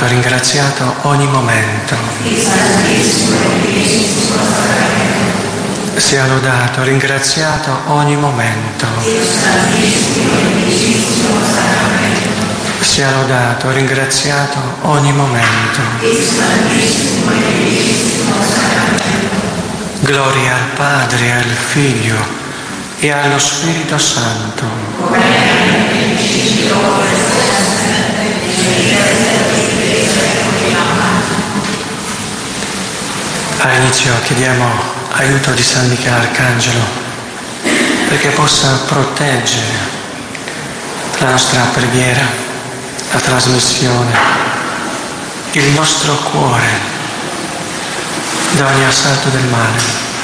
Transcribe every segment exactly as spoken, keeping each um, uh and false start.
ringraziato ogni momento. Sia lodato, ringraziato ogni momento. Sia lodato, ringraziato ogni momento. Gloria al Padre, e al Figlio e allo Spirito Santo. All'inizio chiediamo aiuto di San Michele Arcangelo perché possa proteggere la nostra preghiera, la trasmissione, il nostro cuore da ogni assalto del male.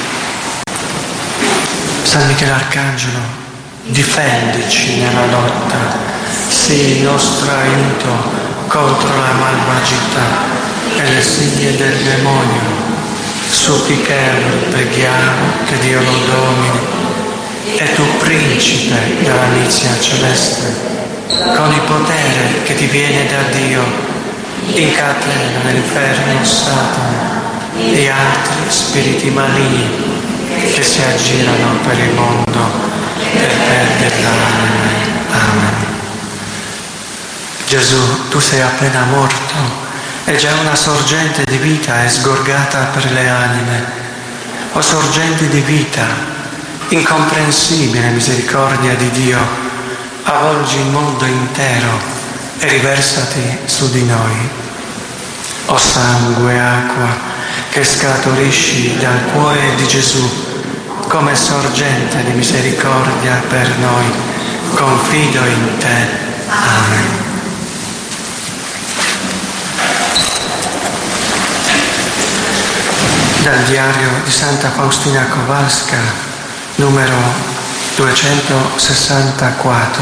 San Michele Arcangelo, difendici nella lotta, sii il nostro aiuto contro la malvagità e le siglie del demonio. Supplichevoli, preghiamo che Dio lo domini e tu, principe della milizia celeste, con il potere che ti viene da Dio, incatena nell'inferno Satana e altri spiriti maligni che si aggirano per il mondo per perdere l'anima. Amen. Gesù, tu sei appena morto e già una sorgente di vita è sgorgata per le anime. O sorgente di vita, incomprensibile misericordia di Dio, avvolgi il mondo intero e riversati su di noi. O sangue e acqua che scaturisci dal cuore di Gesù come sorgente di misericordia per noi, confido in te. Amen. Dal diario di Santa Faustina Kowalska, numero duecentosessantaquattro.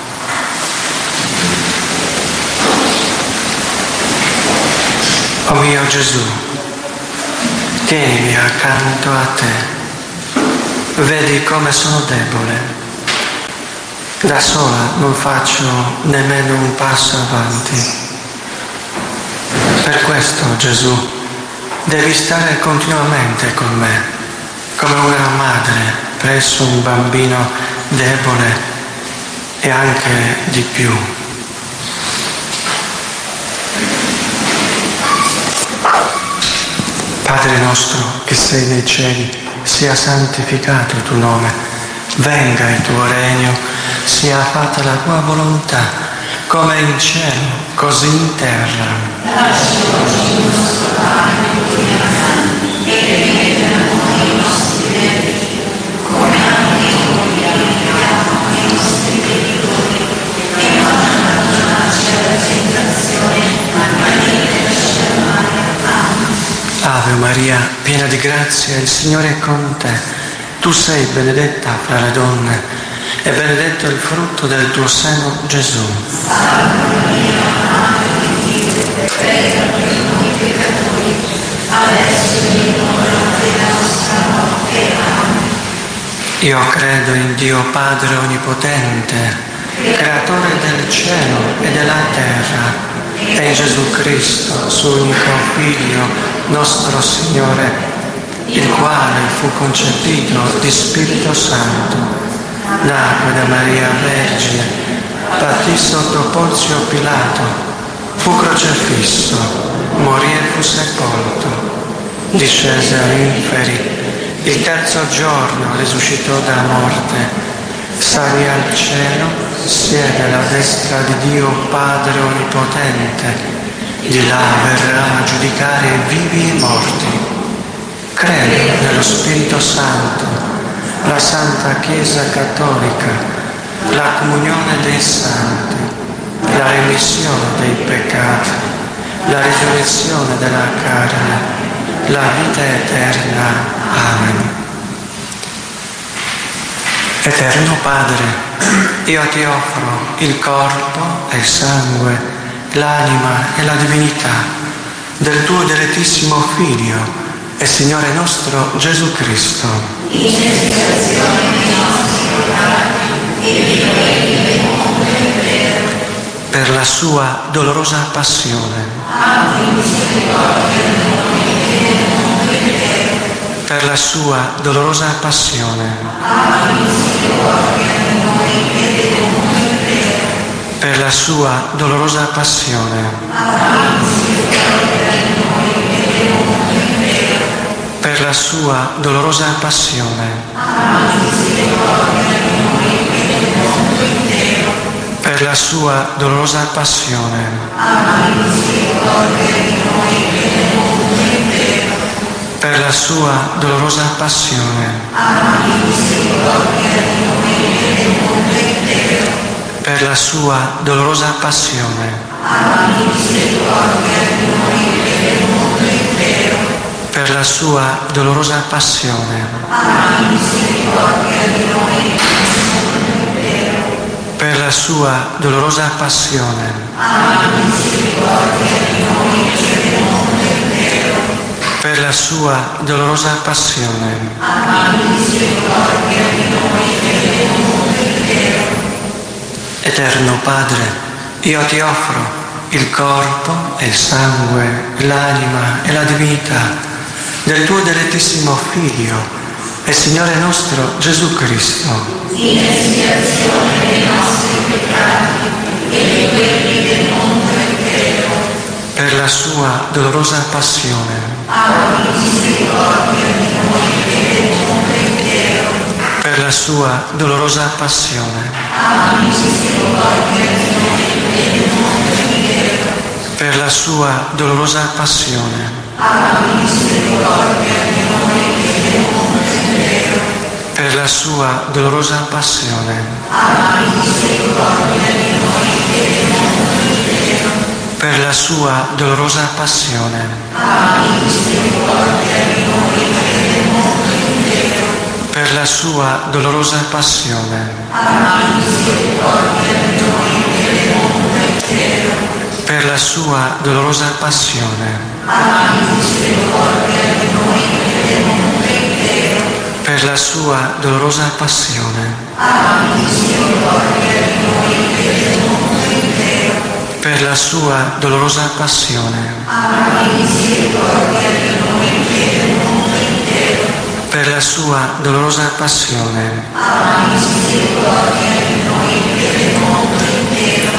O mio Gesù, tienimi accanto a te, vedi come sono debole. Da sola non faccio nemmeno un passo avanti. Per questo, Gesù, devi stare continuamente con me, come una madre presso un bambino debole e anche di più. Padre nostro che sei nei cieli, sia santificato il tuo nome, venga il tuo regno, sia fatta la tua volontà, come in cielo, così in terra. Dacci oggi il nostro pane quotidiano e rimetti a noi i nostri debiti, come anche noi rimettiamo ai nostri debitori, e non abbandonarci alla tentazione, ma liberaci dal male. Amen. Ave Maria, piena di grazia, il Signore è con te. Tu sei benedetta fra le donne e benedetto il frutto del tuo seno, Gesù. Santa Maria, Madre di Dio, prega per noi peccatori, adesso è l'ora della nostra morte. Amen. Io credo in Dio Padre Onnipotente, creatore del cielo e della terra, e in Gesù Cristo, suo unico Figlio, nostro Signore, il quale fu concepito di Spirito Santo, nacque da Maria Vergine, patì sotto Ponzio Pilato, fu crocifisso, morì e fu sepolto, discese agli inferi, il terzo giorno risuscitò dalla morte, salì al cielo, siede alla destra di Dio Padre Onnipotente, di là verrà a giudicare vivi e morti. Credo nello Spirito Santo, la Santa Chiesa Cattolica, la comunione dei santi, la remissione dei peccati, la risurrezione della carne, la vita eterna. Amen. Eterno Padre, io ti offro il corpo e il sangue, l'anima e la divinità del tuo dilettissimo Figlio e Signore nostro Gesù Cristo, in espiazione dei nostri peccati e di quelli del mondo intero, per la sua dolorosa passione, per la sua dolorosa passione, per la sua dolorosa passione, per la sua dolorosa passione, per la sua dolorosa passione, per la sua dolorosa passione, per la sua dolorosa passione, per la sua dolorosa passione, per la sua dolorosa passione, per la sua dolorosa passione, Eterno Padre, io ti offro il corpo e il sangue, l'anima e la divinità del tuo dilettissimo Figlio e Signore nostro Gesù Cristo, in espiazione dei nostri peccati e di quelli del mondo intero, per la sua dolorosa passione, abbi misericordia di noi e del mondo intero, per la sua dolorosa passione, abbi misericordia di noi e del mondo intero, per la sua dolorosa passione, abbi misericordia di noi e del mondo intero, per la sua dolorosa passione, abbi misericordia di noi e del mondo intero, per la sua dolorosa passione, abbi misericordia di noi e del mondo intero, per la sua dolorosa passione, abbi misericordia di noi e del mondo intero, per la sua dolorosa passione, abbi misericordia di noi e del mondo intero, per la sua dolorosa passione, abbi misericordia di noi e del mondo intero, per la sua dolorosa passione, abbi misericordia di noi e del mondo intero, per la sua dolorosa passione, abbi misericordia di noi e del mondo intero.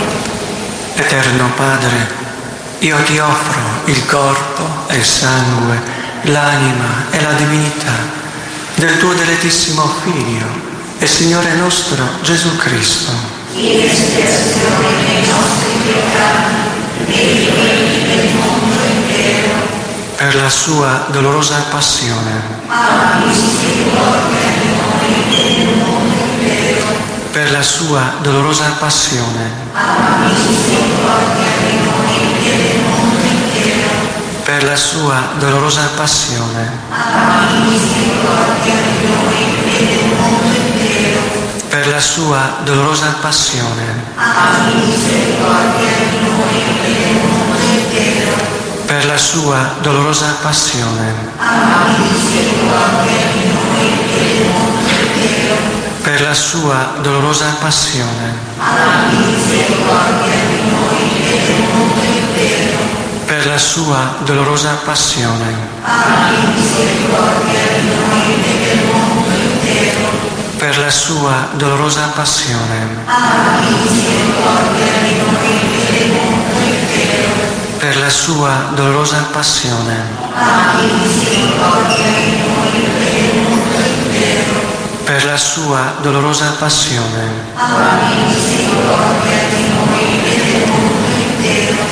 Eterno Padre, io ti offro il corpo e il sangue, l'anima e la divinità del tuo dilettissimo Figlio e Signore nostro Gesù Cristo, in espiazione dei nostri peccati e di quelli del mondo intero, per la sua dolorosa passione, abbi misericordia di noi e del mondo intero, per la sua dolorosa passione, abbi misericordia di noi e del mondo intero, per la sua dolorosa passione, abbi misericordia di noi e del mondo intero, per la sua dolorosa passione, abbi misericordia di noi e del mondo intero, per la sua dolorosa passione, abbi misericordia di noi e del mondo intero, per la sua dolorosa passione, abbi misericordia di noi e del mondo intero, per la sua dolorosa passione, abbi misericordia di noi e del mondo intero, per la sua dolorosa passione, abbi misericordia di noi e del mondo intero, per la sua dolorosa passione, abbi misericordia di noi e del mondo intero, per la sua dolorosa passione, abbi misericordia di noi e del mondo intero.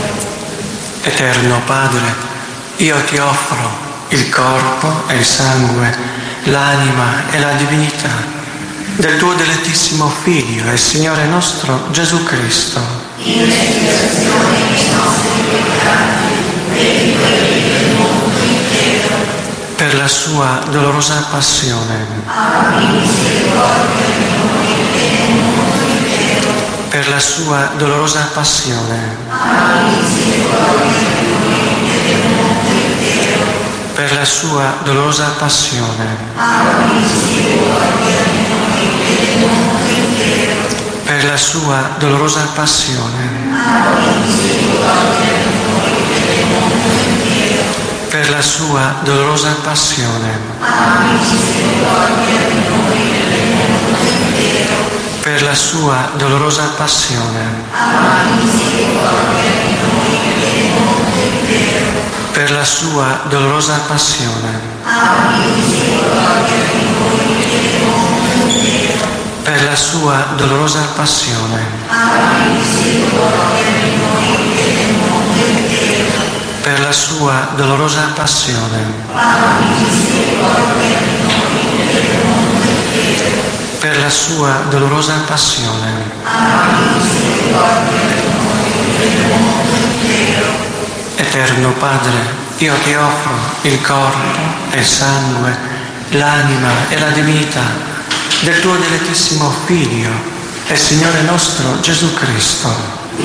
Eterno Padre, io ti offro il corpo e il sangue, l'anima e la divinità del tuo dilettissimo Figlio e Signore nostro Gesù Cristo, in espiazione dei nostri peccati e di quelli del mondo intero, per la sua dolorosa passione, abbi misericordia di noi e del mondo intero, per la sua dolorosa passione, abbi misericordia di noi e del mondo intero, per la sua dolorosa passione, abbi misericordia di noi e del mondo intero, per per la sua dolorosa passione, per la sua dolorosa passione, per la sua dolorosa passione, per la sua dolorosa passione, per la sua dolorosa passione, per la sua dolorosa passione, per la sua dolorosa passione, Eterno Padre, io ti offro il corpo e il sangue, l'anima e la divinità del tuo dilettissimo Figlio e Signore nostro Gesù Cristo,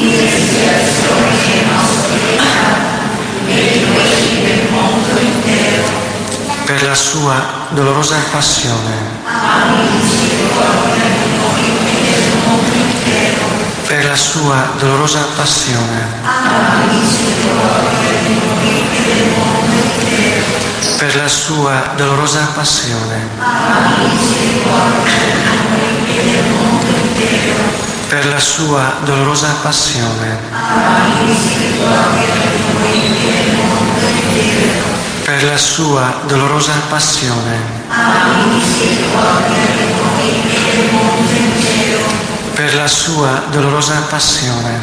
per la sua dolorosa passione, per la sua dolorosa passione, per la sua dolorosa passione, per la sua dolorosa passione, per la sua dolorosa passione, per la sua dolorosa passione,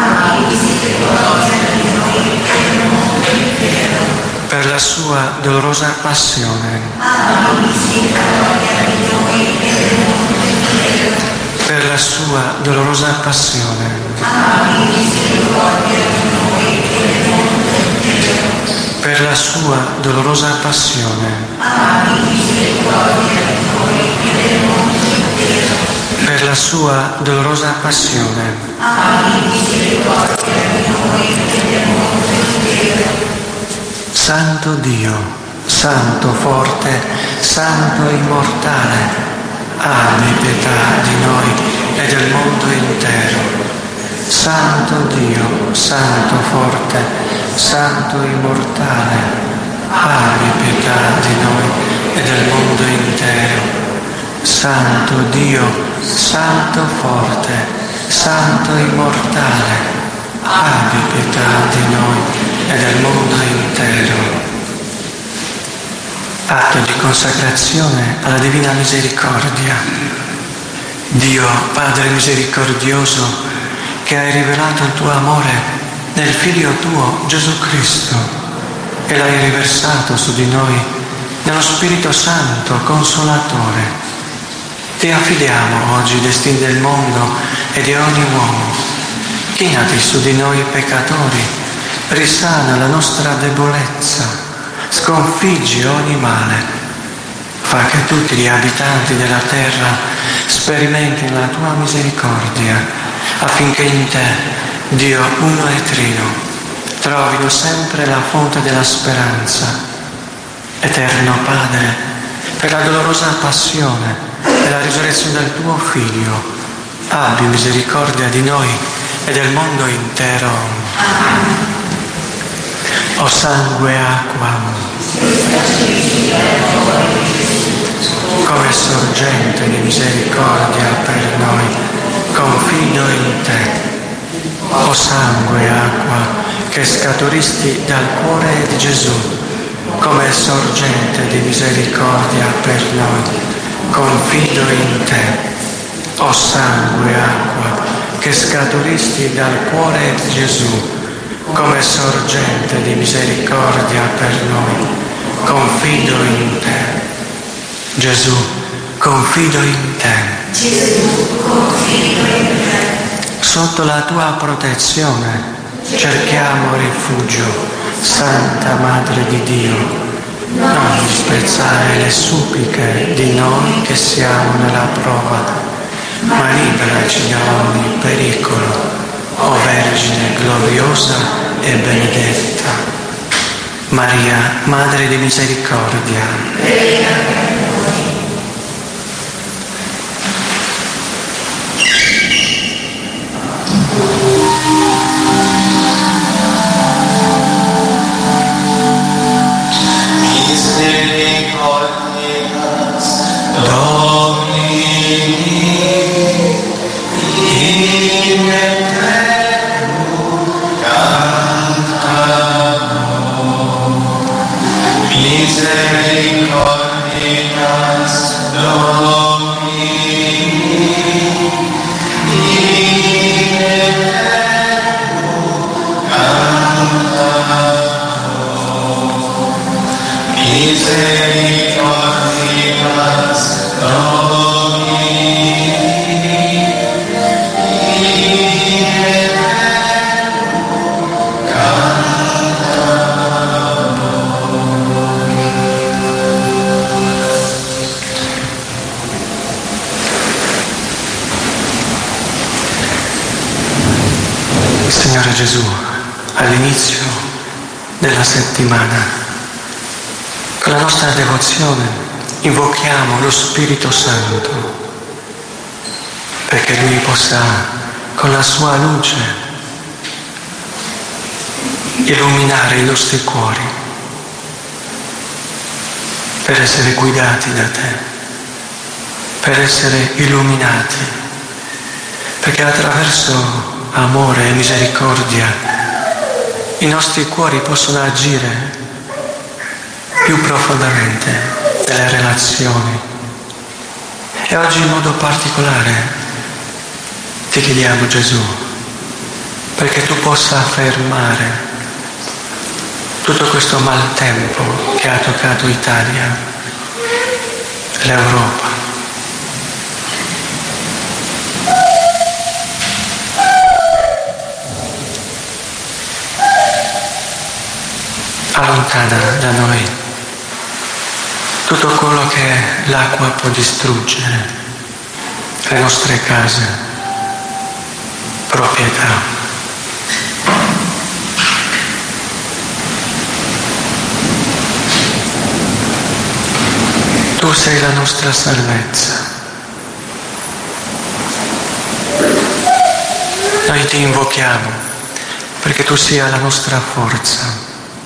per la sua dolorosa passione, per la sua dolorosa passione, per la sua dolorosa passione, per la sua dolorosa passione, Santo Dio, Santo forte, Santo immortale, abbi pietà di noi e del mondo intero. Santo Dio, Santo forte, Santo immortale, abbi pietà di noi e del mondo intero. Santo Dio, Santo forte, Santo immortale, abbi pietà di noi e del mondo intero. Atto di consacrazione alla Divina Misericordia. Dio Padre misericordioso, che hai rivelato il tuo amore nel Figlio tuo Gesù Cristo e l'hai riversato su di noi nello Spirito Santo Consolatore, ti affidiamo oggi i destini del mondo e di ogni uomo. Chinati su di noi peccatori, risana la nostra debolezza, sconfiggi ogni male, fa che tutti gli abitanti della terra sperimentino la tua misericordia, affinché in te, Dio uno e trino, trovino sempre la fonte della speranza. Eterno Padre, per la dolorosa passione e la risurrezione del tuo Figlio, abbi misericordia di noi e del mondo intero. O sangue e acqua, come sorgente di misericordia per noi, confido in te. O sangue e acqua, che scaturisti dal cuore di Gesù, come sorgente di misericordia per noi, confido in te. O sangue e acqua, che scaturisti dal cuore di Gesù, come sorgente di misericordia per noi, confido in te. Gesù, confido in te. Gesù, confido in te. Sotto la tua protezione cerchiamo rifugio, Santa Madre di Dio. Non disprezzare le suppliche di noi che siamo nella prova, ma liberaci da ogni pericolo, o Vergine gloriosa e benedetta. Maria, Madre di misericordia, Prega per noi. misericordias Domini, misericordias Domini, Signore Gesù, all'inizio della settimana, con la nostra devozione invochiamo lo Spirito Santo perché Lui possa, con la sua luce, illuminare i nostri cuori per essere guidati da Te, per essere illuminati, perché attraverso amore e misericordia i nostri cuori possono agire più profondamente nelle relazioni. E oggi in modo particolare ti chiediamo, Gesù, perché tu possa fermare tutto questo maltempo che ha toccato l'Italia, l'Europa. Allontana da noi tutto quello che l'acqua può distruggere, le nostre case, proprietà. Tu sei la nostra salvezza. Noi ti invochiamo perché tu sia la nostra forza.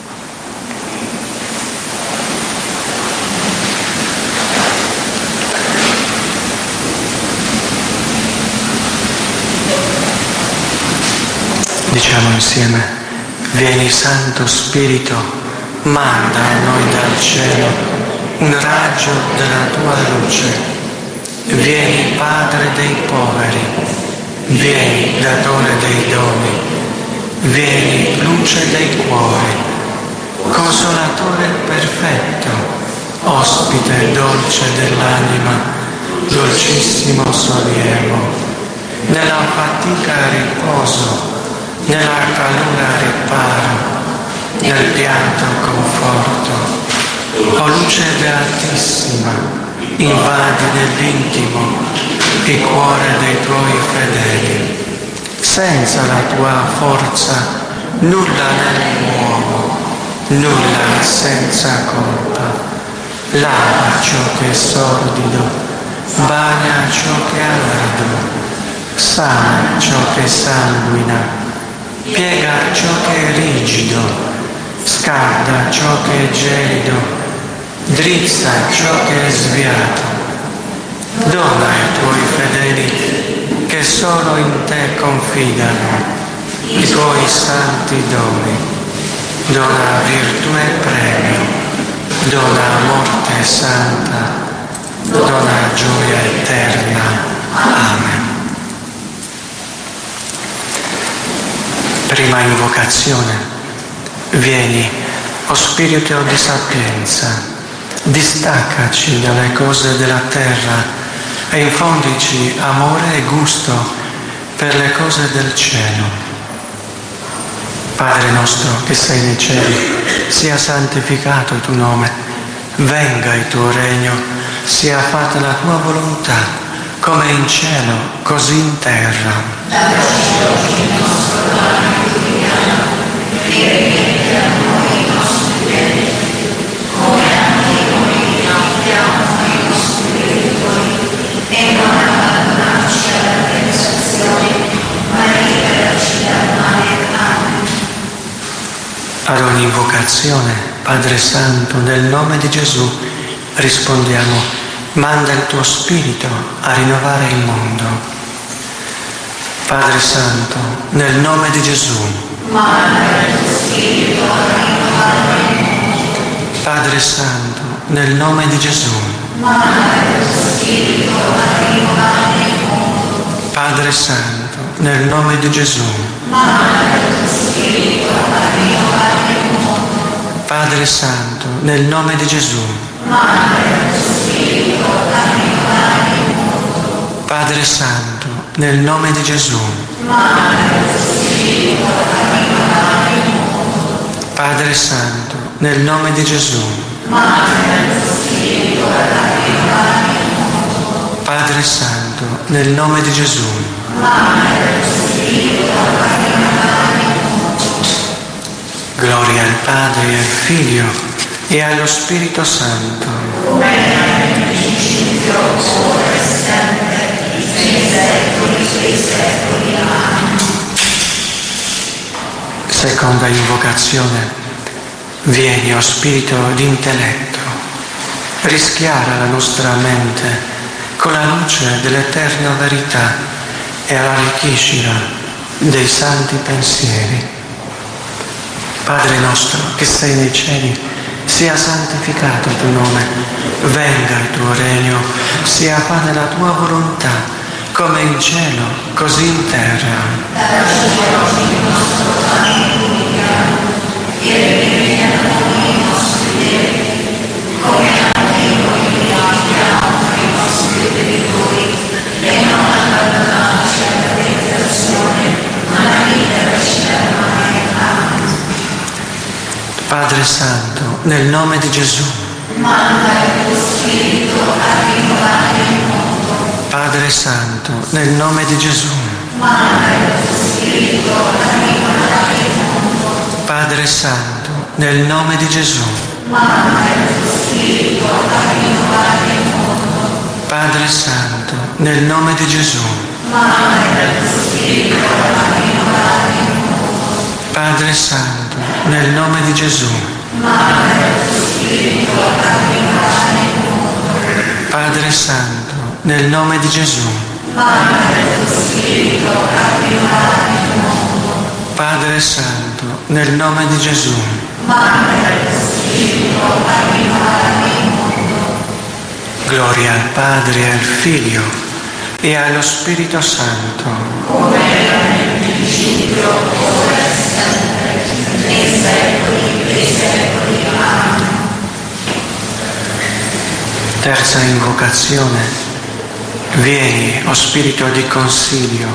Diciamo insieme: vieni Santo Spirito, manda a noi dal cielo un raggio della tua luce. Vieni Padre dei poveri, vieni Datore dei doni, vieni Luce dei cuori, Consolatore perfetto, Ospite dolce dell'anima, dolcissimo sollievo, nella fatica riposo, nella calura riparo, nel pianto conforto. O luce beatissima, invadi nell'intimo il cuore dei tuoi fedeli. Senza la tua forza nulla nell'uomo, nulla senza colpa. Lava ciò che è sordido, bagna ciò che è ardo, sana ciò che sanguina, piega ciò che è rigido, scalda ciò che è gelido, drizza ciò che è sviato. Dona ai tuoi fedeli che solo in te confidano i tuoi santi doni. Dona virtù e premio, dona morte santa, dona gioia eterna. Amen. Prima invocazione: vieni, o Spirito di sapienza, distaccaci dalle cose della terra e infondici amore e gusto per le cose del cielo. Padre nostro che sei nei cieli, sia santificato il tuo nome, venga il tuo regno, sia fatta la tua volontà, come in cielo, così in terra. Dacci oggi il nostro pane quotidiano, e rimetti a noi i nostri debiti, come anche noi rimettiamo ai nostri debitori, e non abbandonarci alla tentazione, ma liberaci dal male. Amen. Ad ogni invocazione, Padre Santo, nel nome di Gesù, rispondiamo: manda il tuo Spirito a rinnovare il mondo. Padre Santo, nel nome di Gesù, manda il tuo Spirito a rinnovare il mondo. Padre Santo, nel nome di Gesù. Padre Santo, nel nome di Gesù. Padre Santo, nel nome di Gesù. Padre Santo, nel nome di Gesù. Padre Santo, nel nome di Gesù. Padre Santo, nel nome di Gesù. Gloria al Padre e al Figlio e allo Spirito Santo. Seconda invocazione. Vieni, o Spirito di intelletto, rischiara la nostra mente con la luce dell'eterna verità e arricchiscila dei santi pensieri. Padre nostro che sei nei cieli, sia santificato il tuo nome, venga il tuo regno, sia fatta la tua volontà, come in cielo, così in terra. Dacci oggi il nostro pane quotidiano, e rimetti a noi i nostri debiti, come anche noi rimettiamo ai nostri debitori, e non abbandonarci alla tentazione, ma liberaci dal male. Amen. Padre Santo, nel nome di Gesù. Manda il tuo Spirito a rinnovare il mondo. Padre Santo, nel nome di Gesù. Manda il tuo Spirito a rinnovare il mondo. Padre Santo, nel nome di Gesù. Manda il tuo Spirito a rinnovare il mondo. Padre Santo, nel nome di Gesù. Manda il tuo Spirito a rinnovare il mondo. Padre Santo, nel nome di Gesù. Manda il tuo Spirito a rinnovare il mondo. Padre Santo, nel nome di Gesù. Manda il tuo Spirito a rinnovare il mondo. Padre Santo, nel nome di Gesù. Manda il tuo Spirito a rinnovare il mondo. Gloria al Padre e al Figlio e allo Spirito Santo. Come era nel principio, ora e sempre, nei secoli dei secoli. Amen. Terza invocazione. Vieni, o Spirito di consiglio,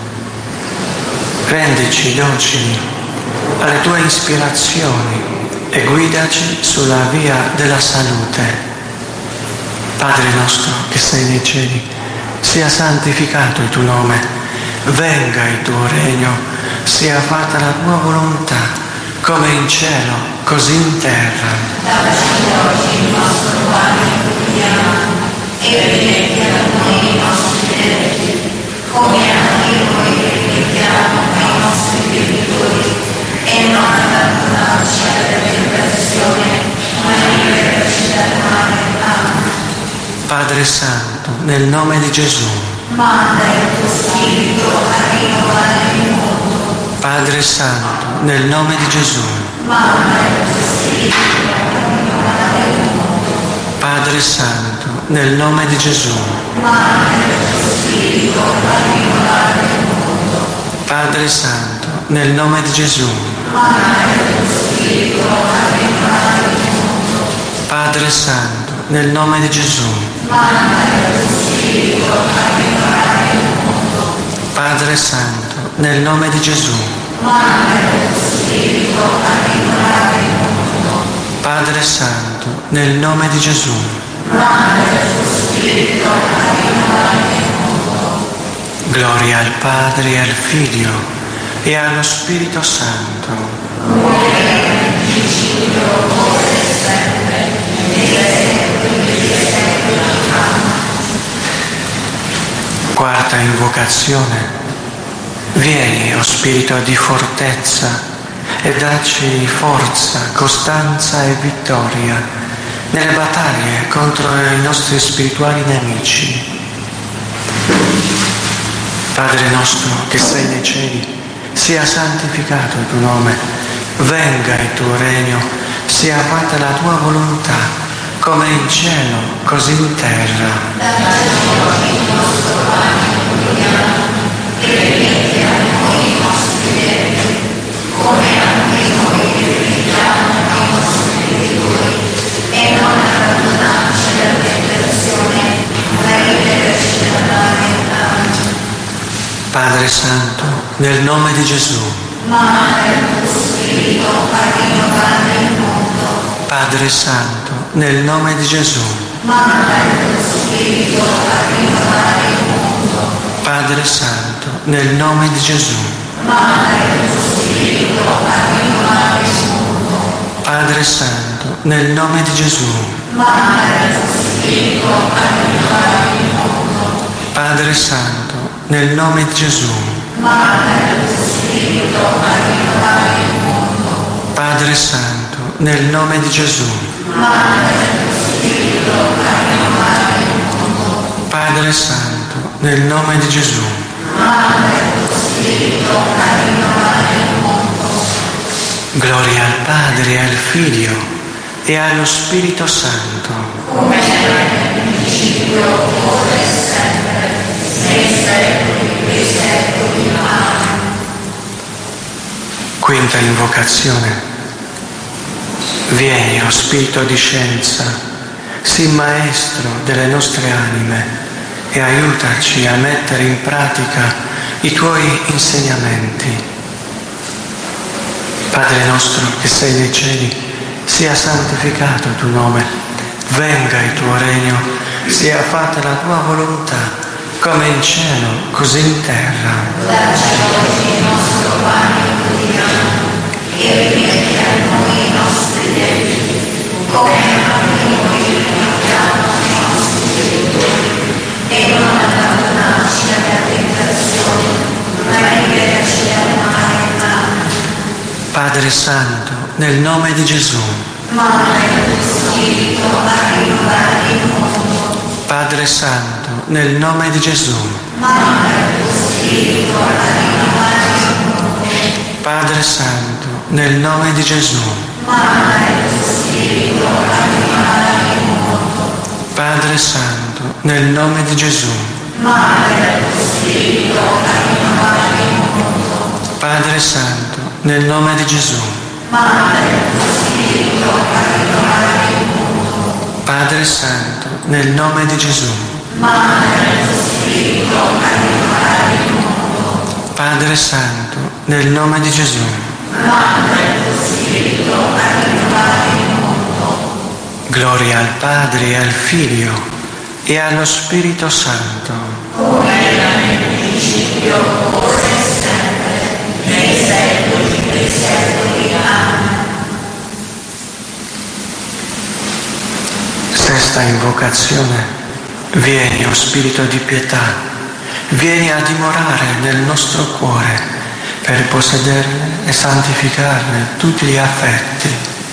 rendici docili alle tue ispirazioni e guidaci sulla via della salute. Padre nostro che sei nei cieli, sia santificato il tuo nome, venga il tuo regno, sia fatta la tua volontà, come in cielo, così in terra. Dacci oggi il nostro pane quotidiano, e rimetti a noi i nostri debiti, come anche noi rimettiamo ai nostri debitori, e non abbandonarci alla tentazione, ma liberaci dal male. Amen. Padre Santo, nel nome di Gesù. Manda il tuo Spirito a rinnovare il mondo. Padre Santo, nel nome di Gesù. Manda il tuo Spirito a rinnovare il mondo. Padre Santo, nel nome di Gesù. Manda il tuo Spirito a rinnovare il mondo. Padre Santo, nel nome di Gesù. Manda il tuo Spirito a rinnovare il mondo. Padre Santo, nel nome di Gesù. Manda il tuo Spirito a rinnovare il mondo. Padre Santo, nel nome di Gesù. Manda il tuo Spirito a rinnovare il mondo. Padre Santo, nel nome di Gesù. Manda il tuo Spirito a rinnovare il mondo. Gloria al Padre e al Figlio e allo Spirito Santo. Come era nel principio, ora e sempre, nei secoli dei secoli. Amen. Quarta invocazione. Vieni, o Spirito di fortezza, e dacci forza, costanza e vittoria nelle battaglie contro i nostri spirituali nemici. Padre nostro che sei nei cieli, sia santificato il tuo nome, venga il tuo regno, sia fatta la tua volontà, come in cielo, così in terra. Dacci oggi il nostro pane quotidiano, e rimetti a noi i nostri debiti, come anche noi rimettiamo ai nostri debitori, e non abbandonarci alla tentazione, ma liberaci dal male. Padre Santo, nel nome di Gesù. Manda il tuo Spirito a rinnovare il mondo. Padre Santo, nel nome di Gesù. Manda il tuo Spirito a rinnovare il mondo. Padre Santo, nel nome di Gesù. Manda il tuo Spirito a rinnovare il mondo. Padre Santo, nel nome di Gesù. Manda il tuo Spirito a rinnovare il mondo. Padre Santo, nel nome di Gesù. Manda il tuo Spirito a rinnovare il mondo. Padre Santo, nel nome di Gesù. Manda il tuo Spirito a rinnovare il mondo. Padre Santo, nel nome di Gesù. Manda il tuo Spirito a rinnovare il mondo. Gloria al Padre e al Figlio e allo Spirito Santo. Come era nel principio, ora e sempre, nei secoli dei secoli. Amen. Quinta invocazione. Vieni, o Spirito di scienza, sii maestro delle nostre anime e aiutaci a mettere in pratica i tuoi insegnamenti. Padre nostro che sei nei cieli, sia santificato il tuo nome, venga il tuo regno, sia fatta la tua volontà, come in cielo, così in terra. Dacci oggi il nostro pane quotidiano, e rimetti a noi i nostri debiti, come anche noi rimettiamo ai nostri debitori, e non abbandonarci alla tentazione, ma liberaci dal male. Amen. Padre Santo, nel nome di Gesù. Manda il tuo Spirito a rinnovare il mondo. Padre Santo, nel nome di Gesù. Manda il tuo Spirito a rinnovare il mondo. Padre Santo, nel nome di Gesù. Manda il tuo Spirito a rinnovare il mondo. Padre Santo, nel nome di Gesù. Manda il tuo Spirito a rinnovare il mondo. Padre Santo, nel nome di Gesù. Manda il tuo Spirito a rinnovare il mondo. Padre Santo, nel nome di Gesù. Manda il tuo Spirito a rinnovare il mondo. Padre Santo, nel nome di Gesù. Manda il tuo Spirito a rinnovare il mondo. Gloria al Padre e al Figlio e allo Spirito Santo. Come era nel principio, ora e sempre, nei secoli dei secoli. Amen. Sesta invocazione. Vieni, o Spirito di pietà, vieni a dimorare nel nostro cuore per possederne e santificarne tutti gli affetti.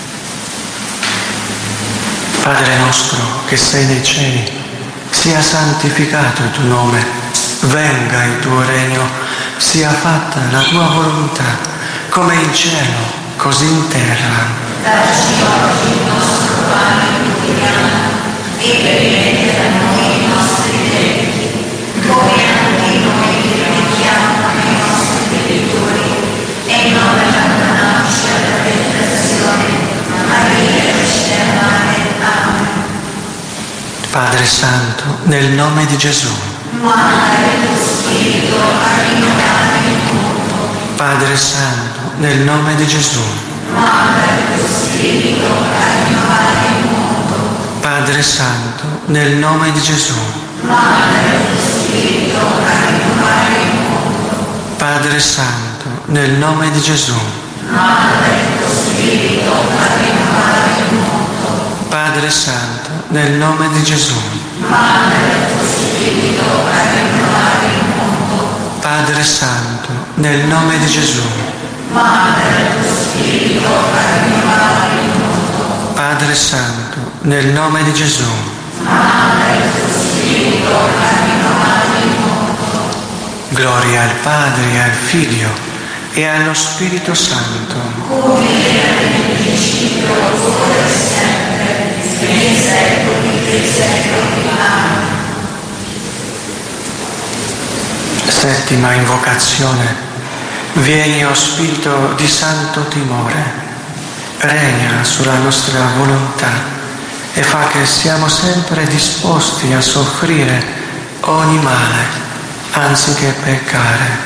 Padre nostro che sei nei cieli, sia santificato il tuo nome, venga il tuo regno, sia fatta la tua volontà, come in cielo, così in terra. Dacci oggi il nostro pane quotidiano, e rimetti a noi i nostri debiti, come anche noi rimettiamo ai nostri debitori, e non abbandonarci alla tentazione, ma liberaci dal male. Amen. Padre Santo, nel nome di Gesù. Manda il tuo Spirito a rinnovare il mondo. Padre Santo, nel nome di Gesù. Manda il tuo Spirito a rinnovare il mondo. Padre Santo, nel nome di Gesù. Manda il tuo Spirito a rinnovare il mondo. Padre Santo, nel nome di Gesù. Manda il tuo Spirito a rinnovare il mondo. Padre Santo, nel nome di Gesù. Manda il tuo Spirito a rinnovare il mondo. Padre Santo, nel nome di Gesù. Manda il tuo Spirito a rinnovare il mondo. Padre Santo, nel nome di Gesù. Manda il tuo Spirito a rinnovare il mondo. Gloria al Padre e al Figlio e allo Spirito Santo, come era nel principio, ora e sempre, nei secoli dei secoli. Amen. Settima invocazione. Vieni, o Spirito di santo timore, regna sulla nostra volontà e fa che siamo sempre disposti a soffrire ogni male, anziché peccare.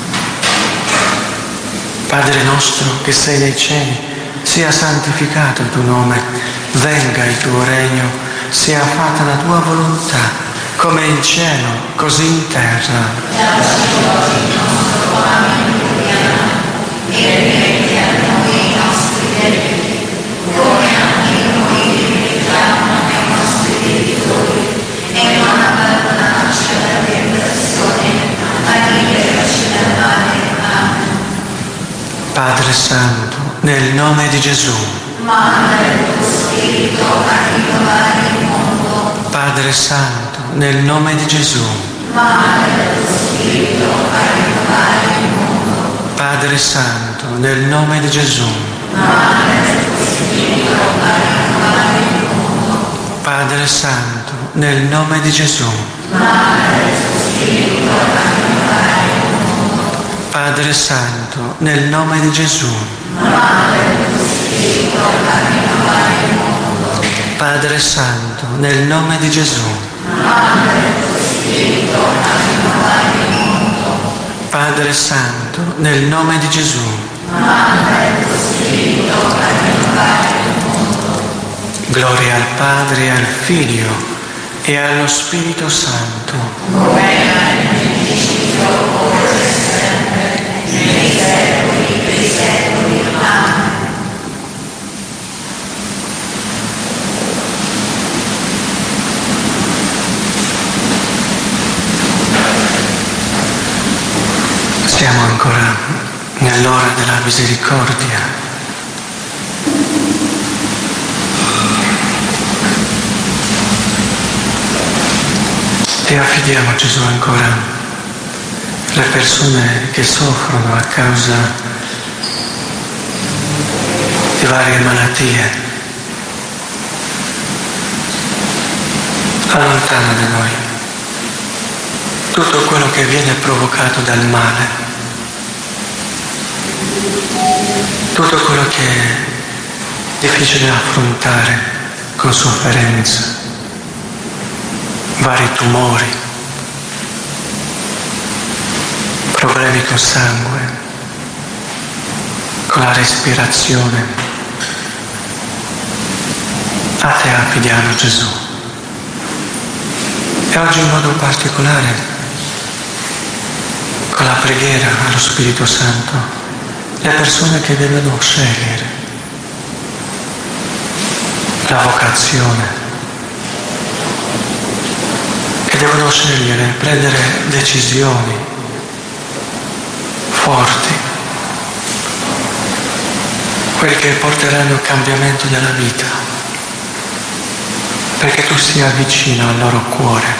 Padre nostro che sei nei cieli, sia santificato il tuo nome, venga il tuo regno, sia fatta la tua volontà, come in cielo, così in terra. Dacci oggi il nostro pane quotidiano e rimetti a noi i nostri debiti, come anche noi rimettiamo ai nostri debitori, e non abbandonarci alla tentazione, ma liberaci dal male. Amen. Padre Santo, nel nome di Gesù. Manda il tuo Spirito a rinnovare il mondo. Padre Santo, nel nome di Gesù. Manda il tuo Spirito a rinnovare il mondo. Padre Santo, nel nome di Gesù. Manda il tuo Spirito a rinnovare il mondo. Padre Santo, nel nome di Gesù. Manda il tuo Spirito a rinnovare il mondo. Padre Santo, nel nome di Gesù. Manda il tuo Spirito a rinnovare il mondo. Padre Santo, nel nome di Gesù. Manda il tuo Spirito a rinnovare il mondo. Padre Santo, nel nome di Gesù. Manda il tuo Spirito a rinnovare il mondo. Gloria al Padre e al Figlio e allo Spirito Santo. Come era nel principio, ora e sempre, nei secoli dei secoli. Amen. Siamo ancora nell'ora della misericordia. E affidiamo a Gesù ancora le persone che soffrono a causa di varie malattie. Allontana da noi tutto quello che viene provocato dal male, tutto quello che è difficile da affrontare con sofferenza, vari tumori, problemi col sangue, con la respirazione. A te affidiamo, Gesù. E oggi in modo particolare, con la preghiera allo Spirito Santo, le persone che devono scegliere la vocazione, che devono scegliere, prendere decisioni forti, quelli che porteranno il cambiamento della vita, perché tu sia vicino al loro cuore,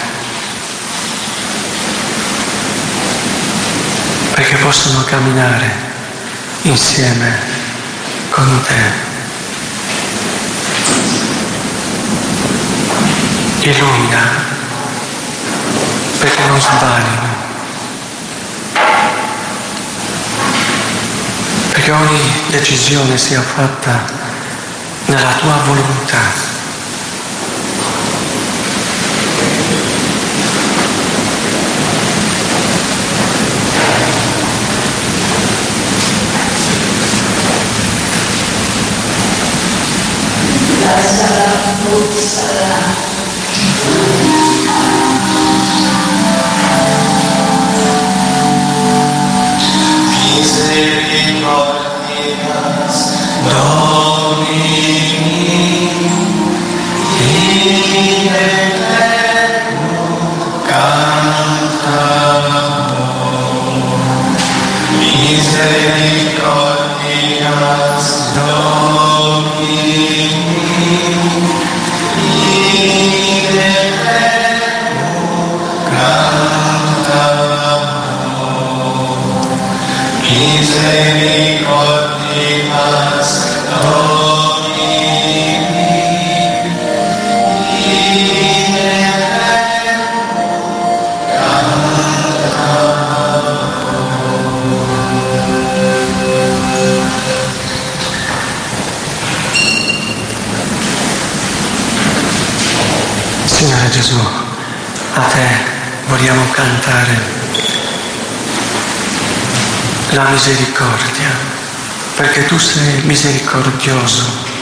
perché possano camminare insieme con te. Illumina, perché non sbaglino, perché ogni decisione sia fatta nella tua volontà. He Signore Gesù, a te vogliamo cantare la misericordia, perché tu sei misericordioso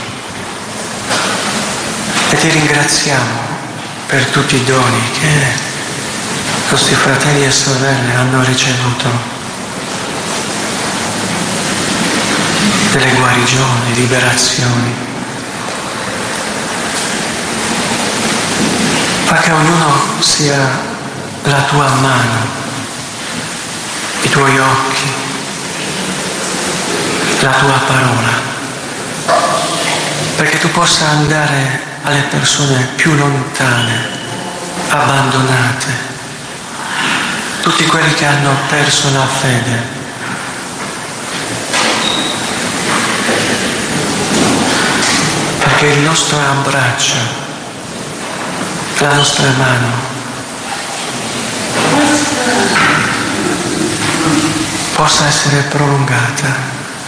e ti ringraziamo per tutti i doni che i nostri fratelli e sorelle hanno ricevuto, delle guarigioni, liberazioni. Fa che ognuno sia la tua mano, i tuoi occhi, la tua parola, perché tu possa andare alle persone più lontane, abbandonate, tutti quelli che hanno perso la fede. Perché il nostro abbraccio, la nostra mano possa essere prolungata.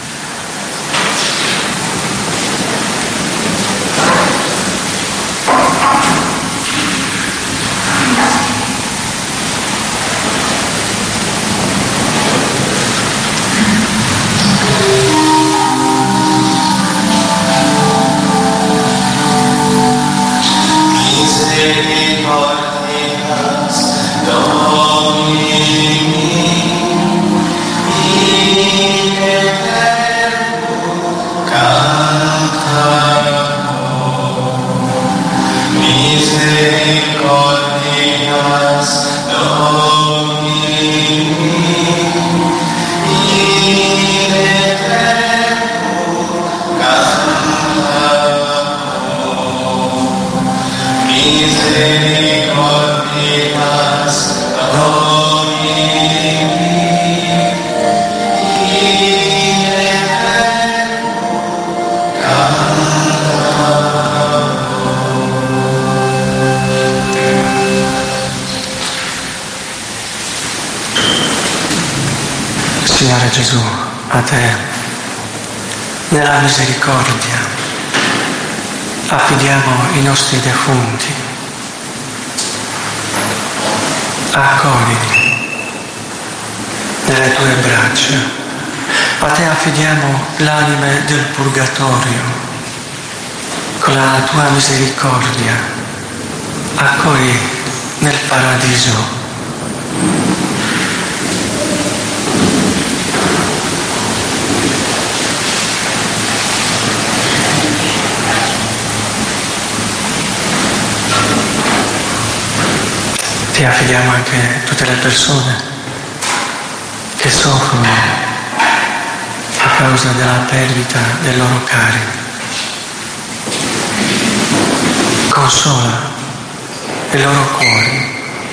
Signore Gesù, a te, nella misericordia, affidiamo i nostri defunti. Accoglili nelle tue braccia. A te affidiamo l'anime del purgatorio. Con la tua misericordia, accogli nel paradiso ti affidiamo anche tutte le persone che soffrono a causa della perdita dei loro cari. Consola i loro cuori.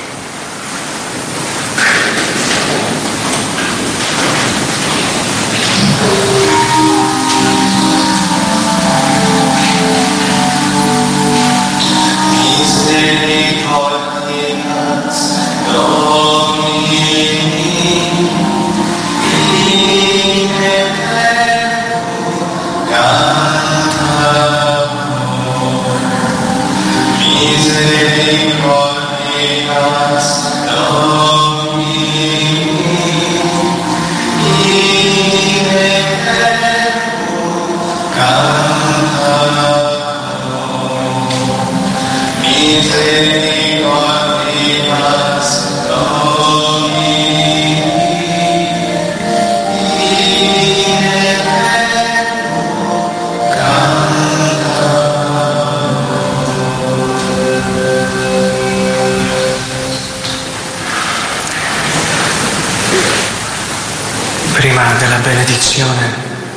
Prima della benedizione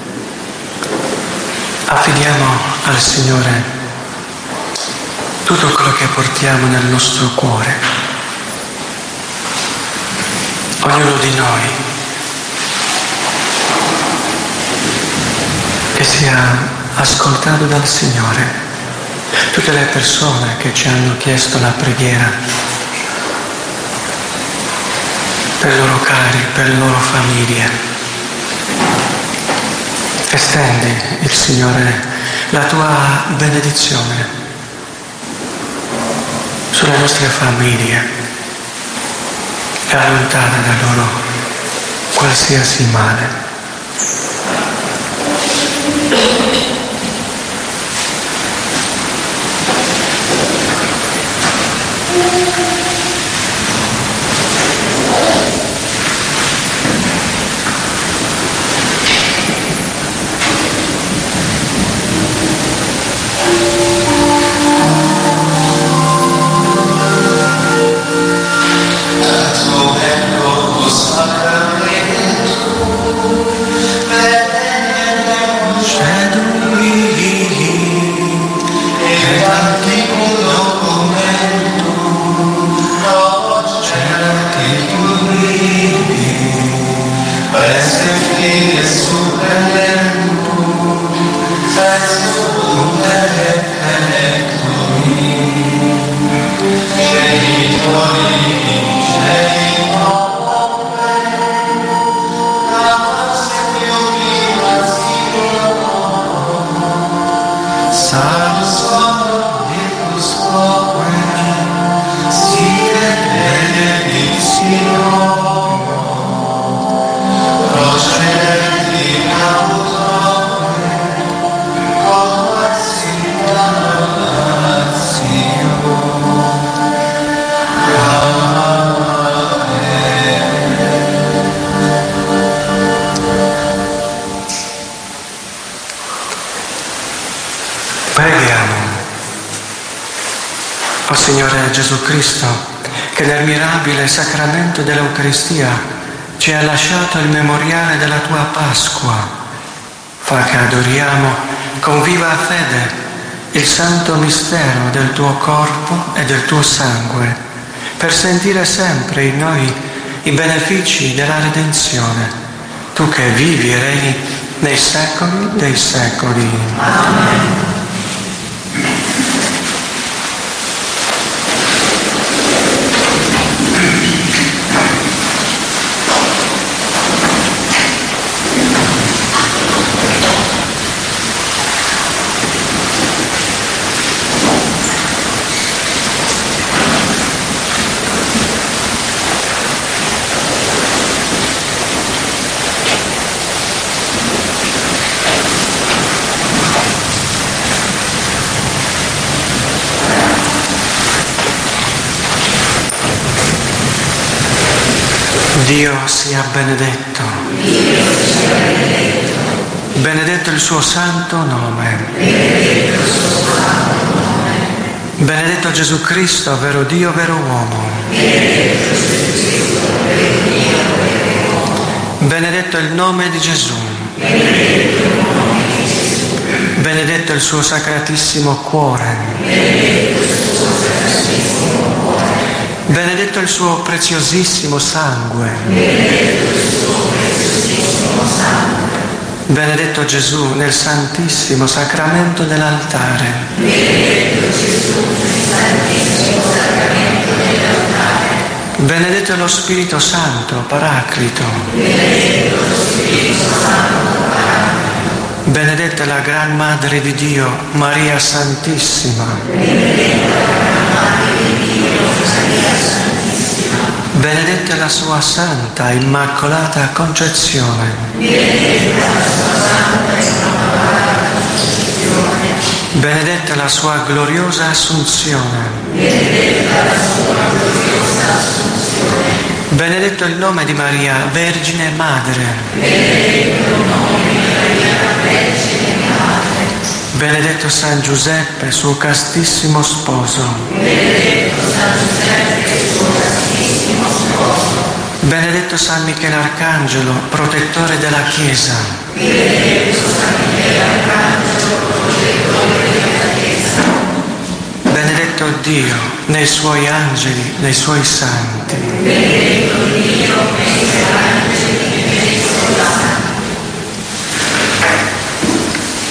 affidiamo al Signore tutto quello che portiamo nel nostro cuore. Ognuno di noi sia ascoltato dal Signore. Tutte le persone che ci hanno chiesto la preghiera per i loro cari, per le loro famiglie. Estendi, il Signore, la tua benedizione sulle nostre famiglie e allontana da loro qualsiasi male. O Signore Gesù Cristo, che nel mirabile sacramento dell'Eucaristia ci ha lasciato il memoriale della tua Pasqua, fa che adoriamo con viva fede il santo mistero del tuo corpo e del tuo sangue, per sentire sempre in noi i benefici della redenzione, tu che vivi e regni nei secoli dei secoli. Amen. Dio sia benedetto. Dio sia benedetto. Benedetto il suo santo nome. Benedetto il suo santo nome. Benedetto Gesù Cristo, vero Dio, vero uomo. Benedetto Gesù Cristo, vero Dio, vero uomo. Benedetto il nome di Gesù. Benedetto il nome di Gesù. Benedetto il suo sacratissimo cuore. Benedetto il suo sacratissimo cuore. Benedetto il suo preziosissimo sangue. Benedetto il suo preziosissimo sangue. Benedetto Gesù nel santissimo sacramento dell'altare. Benedetto Gesù nel santissimo sacramento dell'altare. Benedetto lo Spirito Santo, Paraclito. Benedetto lo Spirito Santo, Paraclito. Benedetta la Gran Madre di Dio, Maria Santissima. Benedetta la Gran Madre di Dio, Maria Santissima. Benedetta la sua Santa Immacolata Concezione. Benedetta la sua Santa Immacolata Concezione. Benedetta la sua gloriosa Assunzione. Benedetta la sua gloriosa Assunzione. Benedetto il nome di Maria, Vergine Madre. Benedetto il nome di Maria, Vergine Madre. Benedetto San Giuseppe, suo castissimo sposo. Benedetto San Giuseppe, suo castissimo sposo. Benedetto San Michele Arcangelo, protettore della Chiesa. Benedetto San Michele Arcangelo, protettore della Chiesa. Benedetto Dio nei suoi angeli, nei suoi santi. Benedetto Dio nei suoi angeli e nei suoi santi.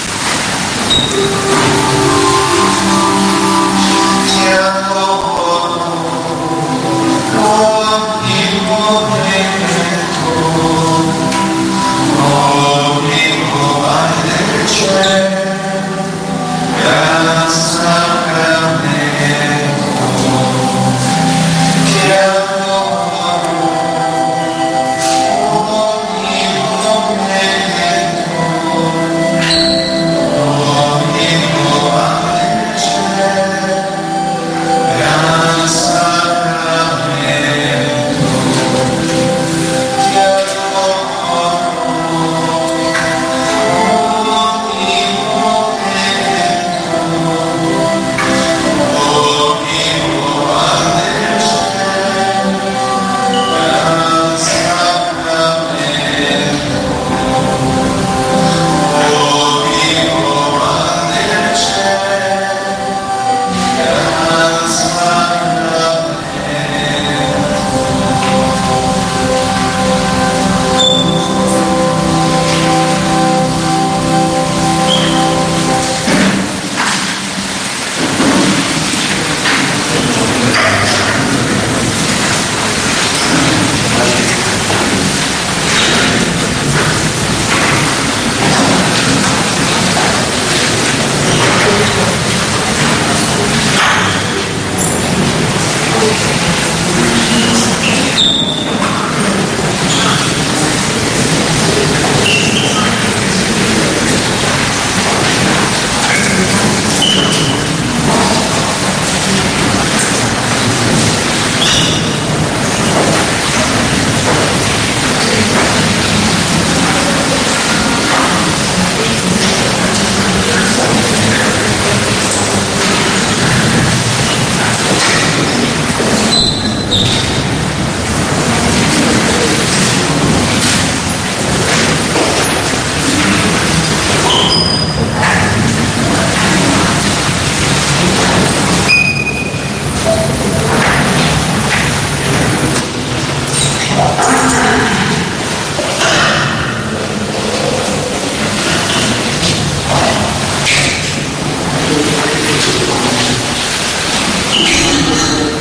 Thank you.